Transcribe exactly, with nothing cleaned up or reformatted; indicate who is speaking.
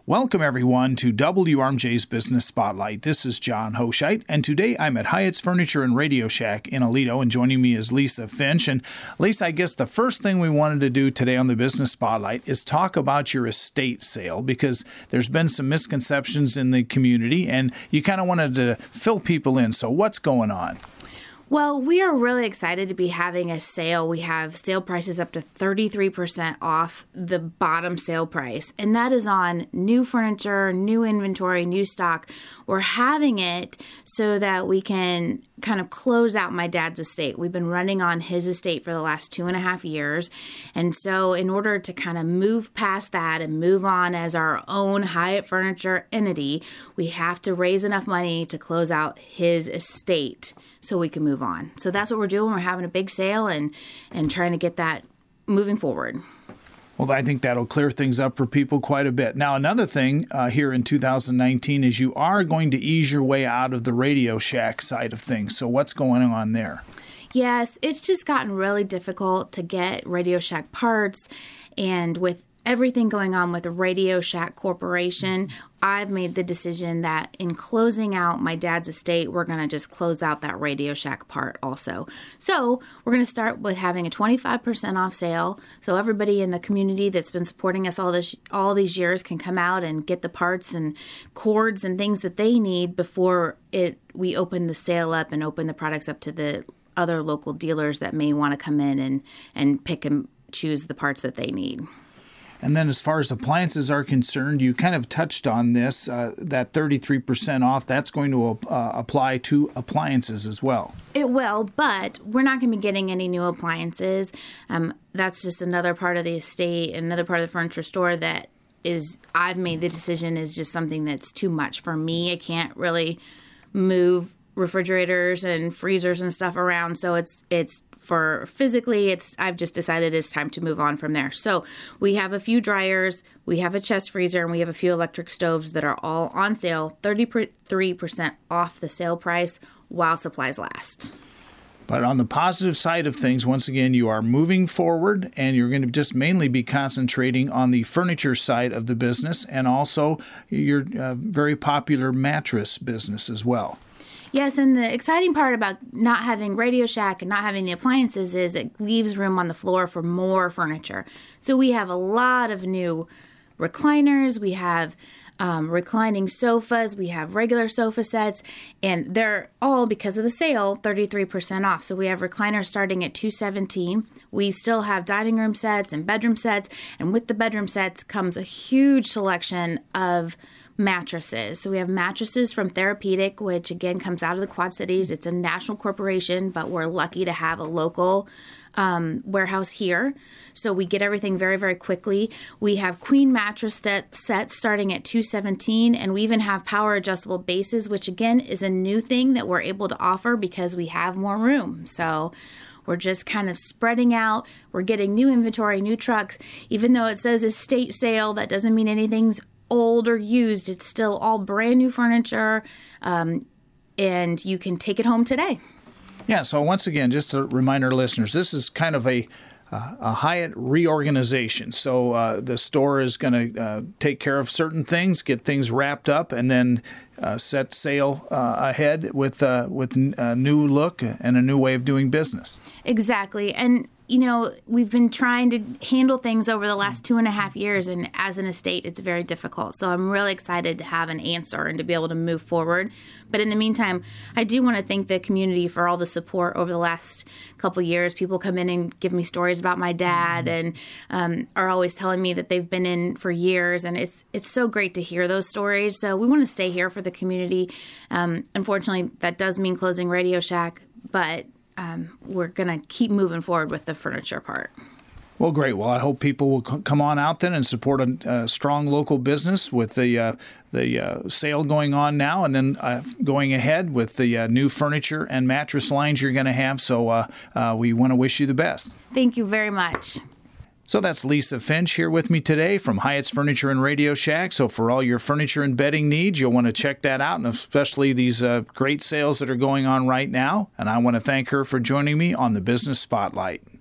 Speaker 1: Welcome, everyone, to W R M J's Business Spotlight. This is John Hoshite, and today I'm at Hyatt's Furniture and Radio Shack in Aledo, and joining me is Lisa Finch. And Lisa, I guess the first thing we wanted to do today on the Business Spotlight is talk about your estate sale, because there's been some misconceptions in the community, and you kind of wanted to fill people in. So what's going on?
Speaker 2: Well, we are really excited to be having a sale. We have sale prices up to thirty-three percent off the bottom sale price, and that is on new furniture, new inventory, new stock. We're having it so that we can kind of close out my dad's estate. We've been running on his estate for the last two and a half years, and so in order to kind of move past that and move on as our own Hyatt Furniture entity, we have to raise enough money to close out his estate so we can move on. So that's what we're doing. We're having a big sale and and trying to get that moving forward.
Speaker 1: Well, I think that'll clear things up for people quite a bit. Now, another thing uh, here in two thousand nineteen is you are going to ease your way out of the Radio Shack side of things. So what's going on there?
Speaker 2: Yes, it's just gotten really difficult to get Radio Shack parts, and with everything going on with the Radio Shack Corporation, I've made the decision that in closing out my dad's estate, we're going to just close out that Radio Shack part also. So we're going to start with having a twenty-five percent off sale. So everybody in the community that's been supporting us all this all these years can come out and get the parts and cords and things that they need before it we open the sale up and open the products up to the other local dealers that may want to come in and, and pick and choose the parts that they need.
Speaker 1: And then as far as appliances are concerned, you kind of touched on this, uh, that thirty-three percent off, that's going to uh, apply to appliances as well.
Speaker 2: It will, but we're not going to be getting any new appliances. Um, that's just another part of the estate, another part of the furniture store that is, I've made the decision is just something that's too much for me. I can't really move refrigerators and freezers and stuff around, so it's it's for physically, it's I've just decided it's time to move on from there. So we have a few dryers, we have a chest freezer, and we have a few electric stoves that are all on sale, thirty-three percent off the sale price while supplies last.
Speaker 1: But on the positive side of things, once again, you are moving forward, and you're going to just mainly be concentrating on the furniture side of the business and also your uh, very popular mattress business as well.
Speaker 2: Yes, and the exciting part about not having Radio Shack and not having the appliances is it leaves room on the floor for more furniture. So we have a lot of new recliners, we have um, reclining sofas, we have regular sofa sets, and they're all, because of the sale, thirty-three percent off. So we have recliners starting at two hundred seventeen dollars. We still have dining room sets and bedroom sets, and with the bedroom sets comes a huge selection of mattresses. So we have mattresses from Therapeutic, which again comes out of the Quad Cities. It's a national corporation, but we're lucky to have a local um, warehouse here. So we get everything very, very quickly. We have queen mattress set, sets starting at two hundred seventeen dollars, and we even have power adjustable bases, which again is a new thing that we're able to offer because we have more room. So we're just kind of spreading out. We're getting new inventory, new trucks. Even though it says estate sale, that doesn't mean anything's old or used. It's still all brand new furniture, um, and you can take it home today.
Speaker 1: Yeah, so once again, just to remind our listeners, this is kind of a uh, a Hyatt reorganization. So uh, the store is going to uh, take care of certain things, get things wrapped up, and then uh, set sail uh, ahead with uh, with a new look and a new way of doing business.
Speaker 2: Exactly, and you know, we've been trying to handle things over the last two and a half years, and as an estate, it's very difficult. So I'm really excited to have an answer and to be able to move forward. But in the meantime, I do want to thank the community for all the support over the last couple of years. People come in and give me stories about my dad and um, are always telling me that they've been in for years, and it's it's so great to hear those stories. So we want to stay here for the community. Um, unfortunately, that does mean closing Radio Shack, but Um, we're going to keep moving forward with the furniture part.
Speaker 1: Well, great. Well, I hope people will c- come on out then and support a, a strong local business with the uh, the uh, sale going on now, and then uh, going ahead with the uh, new furniture and mattress lines you're going to have. So uh, uh, we want to wish you the best.
Speaker 2: Thank you very much.
Speaker 1: So that's Lisa Finch here with me today from Hyatt's Furniture and Radio Shack. So for all your furniture and bedding needs, you'll want to check that out, and especially these uh, great sales that are going on right now. And I want to thank her for joining me on the Business Spotlight.